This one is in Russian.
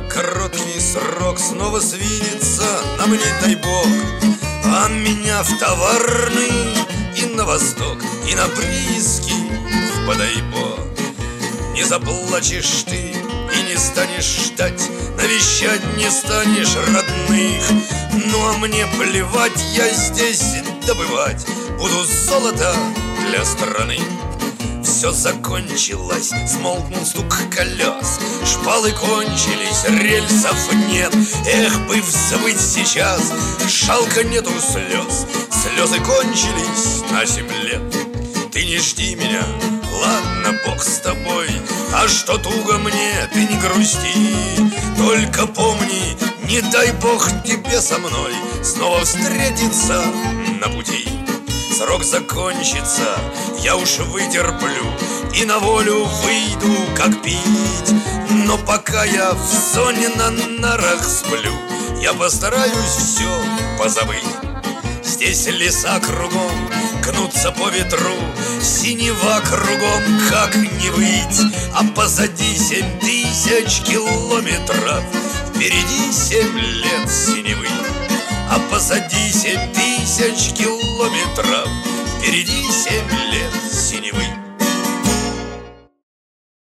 короткий срок снова свидится нам, не дай бог. А меня в Товарный и на восток, и на прииски в Бодайбо. Не заплачешь ты и не станешь ждать, навещать не станешь родных. Ну а мне плевать, я здесь добывать буду золото для страны. Все закончилось, смолкнул стук колес, шпалы кончились, рельсов нет. Эх, бы взвыть сейчас, жалко нету слез, слезы кончились на 7 лет. Ты не жди меня, ладно, Бог с тобой, а что туго мне, ты не грусти. Только помни, не дай Бог тебе со мной снова встретиться на пути. Срок закончится, я уж вытерплю и на волю выйду, как пить. Но пока я в зоне на нарах сплю, я постараюсь все позабыть. Здесь леса кругом гнутся по ветру, синева кругом, как не выть. А позади 7000 километров, впереди 7 лет синевы. А позади 7000 километров, впереди 7 лет синевы.